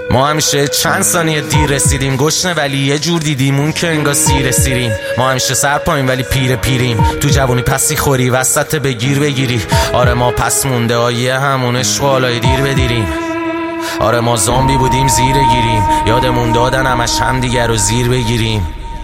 ما همیشه چند ثانیه دیر رسیدیم، گشنه ولی یه جور دیدیمون که انگار سیر سیریم. ما همیشه سر پایین ولی پیریم، تو جوونی پسی خوری وسط بگیر بگیری. آره ما پس مونده آیه همون عشق والای دیر بدیریم. آره ما زامبی بودیم زیر گیریم، یادمون دادن همش هم دیگر رو زیر بگیریم.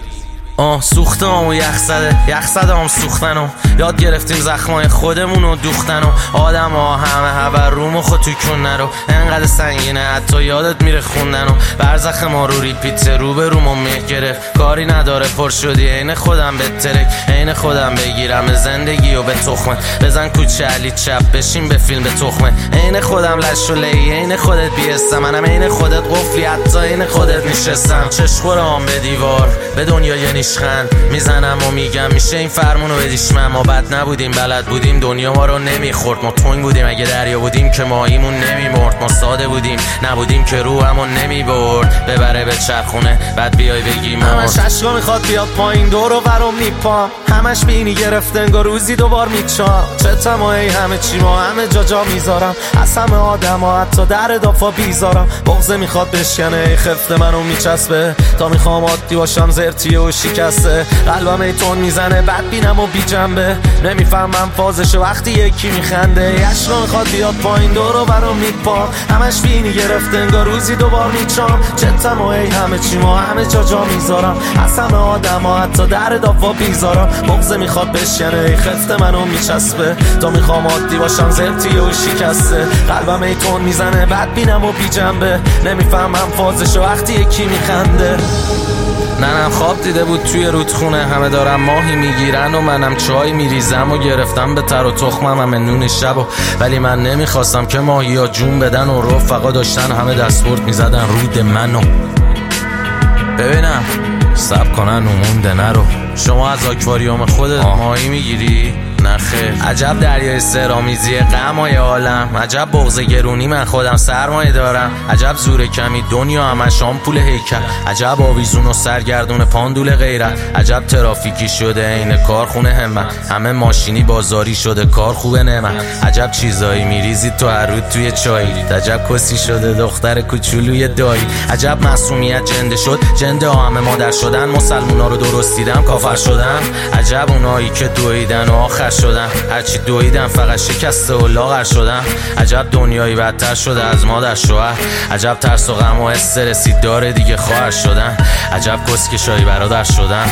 سوختم و یخ زدم سوختن و یاد گرفتیم زخمای خودمون رو دوختن و آدم ها همه هبر روم و خود توی کن نرو. انقدر سنگینه حتی یادت میره خوندن و برزخ ما رو ریپیت رو به روم و مه گرفت. کاری نداره پر شدی عین خودم به ترک، عین خودم بگیرم زندگی و به تخمه. بزن کوچه علی چپ بشین به فیلم به تخمه. عین خودم لش و لی عین خودت بیستم، منم عین خودت قفلی حتی عین خودت نشستم. چشخورام به دیوار به دنیا یعنی میزنم و میگم میشه این فرمونو بدیش من. ما بد نبودیم بلد بودیم دنیا ما رو نمیخورد. ما تنگ بودیم اگه دریا بودیم که ماهیمون نمیمرد. ما ساده بودیم نبودیم که روحمون نمیبرد. ببره به چرخونه بعد بیای بگی مرد. همش عشقا میخواد بیاد پایین دور و برم میپام، همش بینی گرفته انگار روزی دوبار میچام. چه تمایی همه چی ما همه جا میذارم، از همه آدم ها حتی در دافا بیزارم. بغضه میخواد بشکنه خفت منو میچسبه، تا میخوام عادی باشم زرتی و شکسته. قلبم ایتون میزنه بد بینم و بی جنبه، نمیفهمم فازشه وقتی یکی میخنده. عشقا میخواد بیاد پایین دور و برم میپام، همش بینی گرفته انگار روزی دوبار میچام. چه تمایی همه چی ما همه جا میذارم، از همه آدم ها حتی در دافا بیزارم. بغضه میخواد بشکنه خفت منو میچسبه، تا میخوام عادی باشم زرتی و شکسته. قلبم ایتون میزنه بد بینم و بی جنبه، نمیفهمم فازشه وقتی یکی میخنده. ننم خواب دیده بود توی رودخونه، همه دارم ماهی میگیرن و منم چای میریزم و گرفتم به تر و تخمم همه نون شب ولی من نمیخواستم که ماهی ها جون بدن و رفقا داشتن همه دستورد میزدن رود منو. ببینم سب کنن و مونده نرو. شما از آکواریوم خودت ماهی میگیری؟ نخیر. عجب دریای سرامیزی غمای عالم، عجب بغض گرونی من خودم سرمایه دارم. عجب زور کمی دنیا همش آمپول هیکل، عجب آویزون و سرگردون پاندول غیرت. عجب ترافیکی شده این کارخونه همت، همه ماشینی بازاری شده کار خوبه نعمت. عجب چیزایی میریزی تو هر رود توی چایی، عجب کسی شده دختر کوچولوی دایی. عجب معصومیت جنده شد جنده ها همه مادر شدن، مسلمونا رو درست دیدم کافر شدن. عجب اونایی که دویدن و آخر شدن، هرچی دویدن فقط شکسته و لاغر شدن. عجب دنیایی بدتر شده از مادر شوهر، عجب ترس و غم و استرسی داره دیگه خواهر شدن. عجب کسکشایی برادر شدن.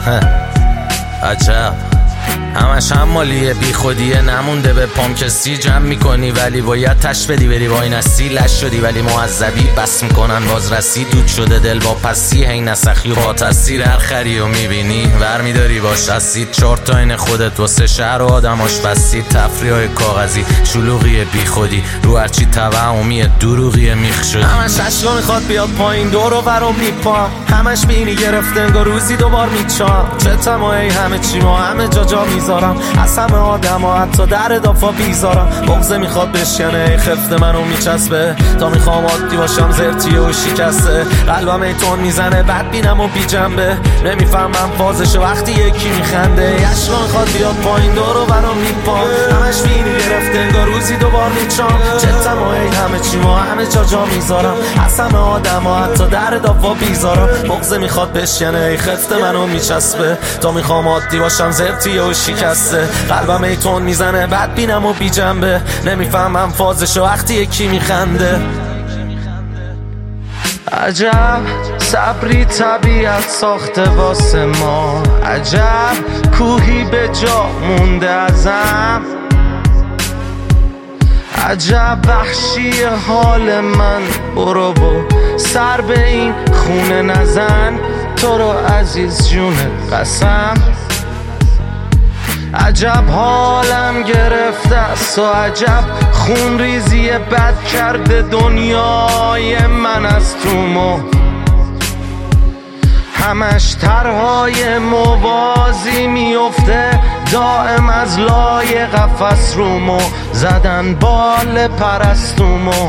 عجب همش هم مالیه بی خودیه، نمونده به پام کسی جمع میکنی ولی باید تش بدی بری وای نسی. لش شدی ولی معذبی بس میکنن باز رسی، دود شده دل با پسی هی نسخی و با تاثیر هر خری و میبینی ور میداری باش اسید. 4 تا این خودت واسه شهر و آدماش بسید، تفریح های کاغذی شلوغی بی خودی رو هرچی توهمیه دروغی میخ شدی. همش عشقا میخواد بیاد پایین دور و برم میپام، همش بینی گرفته انگار روزی دوبار میچام. چه تمایی همه چی ما همه جا میذارم، از همه آدم ها حتی در دافا بیزارم. بغضه میخواد بشکنه خفت منو میچسبه، تا میخوام عادی باشم زرتی و شکسته. قلبم ایتون میزنه بد بینم و بی جنبه، نمیفهمم فازشه وقتی یکی میخنده. عشقا میخواد بیاد پایین دور و برم میپام، همش بینی گرفته انگار روزی دوبار میچام. چه تمایی همه چی ما همه جا میذارم، از همه آدم ها حتی در دافا بیزارم. بغضه میخواد بشکنه خفت منو میچسبه، تا میخوام عادی باشم زرتی و شکسته. قلبم ایتون میزنه بد بینم و بی جنبه، نمیفهمم فازشو وقتی یکی میخنده. عجب صبری طبیعت ساخته واسه ما، عجب کوهی به جا مونده ازم. عجب وحشی حال من، برو سر به این خونه نزن، تو رو عزیز جون قسم. عجب حالم گرفته است و عجب خون ریزی بد کرده دنیای من از تو همش طرحهای موازی میفته دائم از لای قفس رومو زدن بال پرستومو.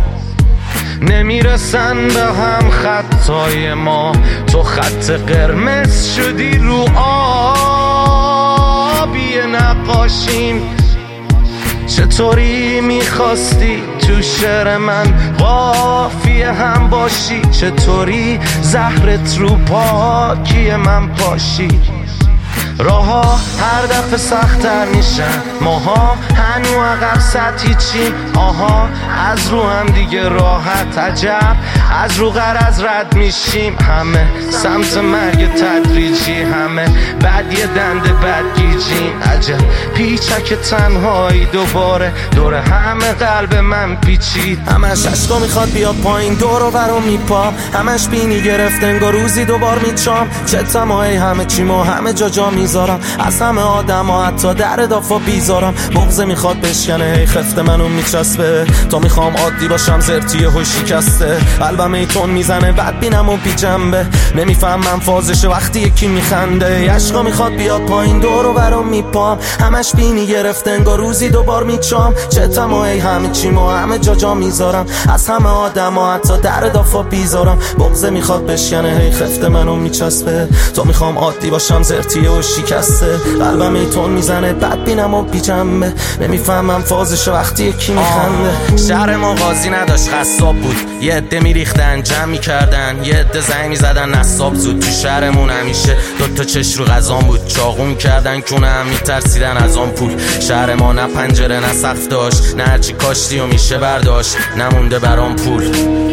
نمیرسن به هم خطای ما، تو خط قرمز شدی رو آبی نقاشیم. چطوری میخواستی تو شعر من قافیه هم باشی؟ چطوری زهرت رو پاکی من پاشی؟ راها هر دفعه سخت‌تر میشن، ماها هنو عقب سطحی چیم. آها از رو هم دیگه راحت، عجب از رو غرض رد میشیم. همه سمت مرگ تدریجی، همه بعد یه دنده بد گیجیم. عجب پیچک تنهایی دوباره دور همه قلب من پیچید. همش عشقا میخواد بیاد پایین، دور و برم میپام. همش بینی گرفت انگار روزی دوبار میچام. چه تمایی همه چیمو همه جا میذارم، از همه آدم ها حتی در دافا بیزارم. بغضه میخواد بشکنه هی خفت منو میچسبه، تا میخوام عادی باشم زرتیه و شکسته. قلبم ایتون میزنه بد بینم و بی جنبه، نمیفهمم فازشه وقتی یکی میخنده. عشقا میخواد بیاد پایین، دور و برم میپام. همش بینی گرفت انگار روزی دوبار میچام. چه تمایی همه چیمو همه جا میذارم، از همه آدم ها حتی در دافا بیزارم. بغضه میخواد بشکنه هی خفت منو میچسبه، تا میخوام عادی باشم زرتیه و شکسته. قلبم ایتون میزنه بد بینم و بی جنبه، نمیفهمم فازش وقتی یکی میخنده. شهر ما قاضی نداشت خصاب بود، یه عده میریختن جمع میکردن، یه عده زنگ میزدن نصاب زود. تو شهرمون همیشه دوتا چش رو غذام بود، چاقو میکردن کونه هم میترسیدن از آن پول. شهر ما نه پنجره نه سقف داشت، نه هرچی کاشتی و میشه برداشت، نمونده برام پول.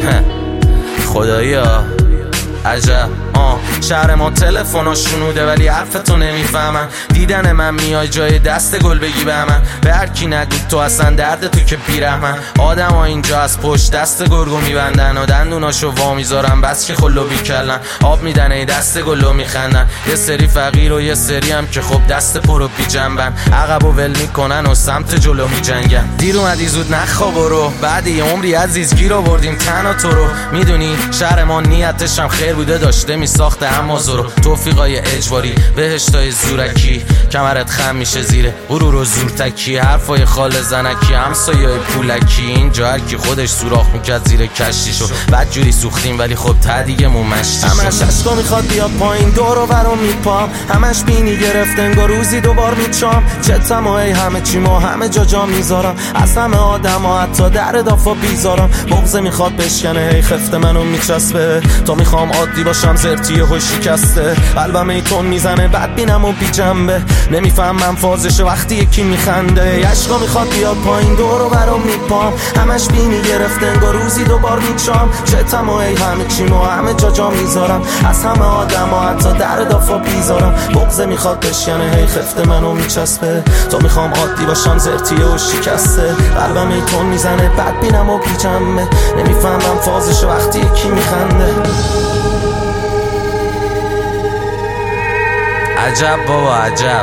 خدایا عجب. شهر ما تلفن‌ها شنوده ولی حرفتو نمیفهمن. دیدن من میای جای دست گل بگی به من، به هر کی نگو تو اصلا درد تو که بیرحمن. آدم ها اینجا از پشت دست گرگو میبندن و دندوناشو وا میذارن بس که خلو بیکلن. آب میدن ای دست گلو میخندن، یه سری فقیر و یه سری هم که خب دست پرو بی جنبن. عقب و ول میکنن و سمت جلو میجنگن. دیر اومدی زود نخواب برو، بعد یه عمری عزیز گیر آوردیم تنها تو رو. میدونی شهر ما نیتش هم خیر بوده، داشته میساخته اما زورو. توفیقای اجباری بهشتای زورکی، کمرت خم میشه زیر غرور و زورتکی. حرفای خال زنکی همسایه‌های پولکی، اینجا هر کی خودش سوراخ میکرد زیر کشتیشو. بعد جوری سوختیم ولی خب ته دیگه مون مشتیشو. همش عشقا میخواد بیاد پایین، دور و برم میپام. همش بینی گرفت انگار روزی دوبار میچام. چه تمایی همه چیمو همه جا میذارم، از همه آدم ها حتی در دافا بیزارم. بغضه میخواد بشکنه هی خفت منو میچسبه، تا میخوام عادی باشم زرتیه و شکسته. قلبم ایتون میزنه بد بینم و بی جنبه، نمیفهمم فازشه وقتی یکی میخنده. عشقا میخواد بیاد پایین، دور و برم میپام. همش بینی گرفت انگار روزی دوبار میچام. چه تمایی همه چیمو همه جا میذارم، از همه آدم ها حتی در دافا بیزارم. بغضه میخواد بشکنه هی خفت منو میچسبه، تا میخوام عادی باشم زرتیه و شکسته. قلبم ایتون میزنه بد بینم و بی جنبه، نمیفهمم فازشه وقتی یکی میخنده. عجب بابا عجب.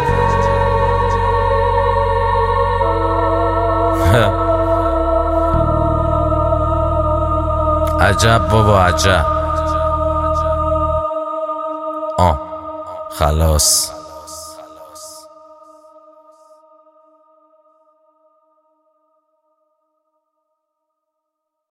عجب بابا عجب. خلاص.